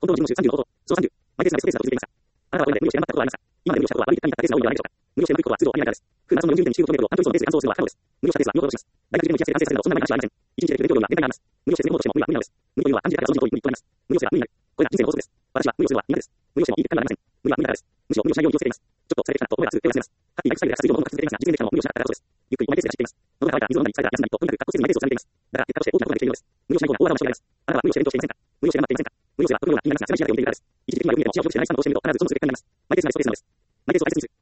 本当に自分の週30のこと、総30、毎月なスペースが続いていました。あなたはこれまで無理をして頑張ったことはありますか？今まで無理をしたことは悪い結果になったケースが多いのではないでしょうか。無理をしてうまくいくことは通常ありないからです。空マラソンの40.195キロを半分以上のペースで完走するのは不可能です。無理をしたケースは見事とします。大学受験の1年生で完成するなどそんな前の話はありません。1日で9秒には限界があります。無理をして成功としても無理は無理なのです。無理というのは単純だから正直という意味となります。無理をすれば無理になる。これが人生の法則です。私は無理をするのは苦手です。無理をしてもいい結果になりません。無理は無理だからです。むしろ無理をしないように気をつけています。ちょっとそれできたなと思いがつく手を休めます。ハッピーライフスタイルで活動をどんどん続けていますが、実践できたのも無理をしなかったからこそです。ゆっくりマイペースで走っています。喉が渇いたら水を飲んだり疲れたら休んだりと、とにかく格好せずにマイペースを貫いています。だから結果として大きなことができているのです。無理をしない方が大幅な勝利があります。あなたは無理をして勉強していませんか？無理をして頑張っていませんか？無理をすればどのような気になりますが、狭い視野で読んでいるからです。一時的には読みでも視野を広くして内産をしてみると必ずそのすべて結果になります。マイペースなレーストレースなのです。マイペースを大切にする。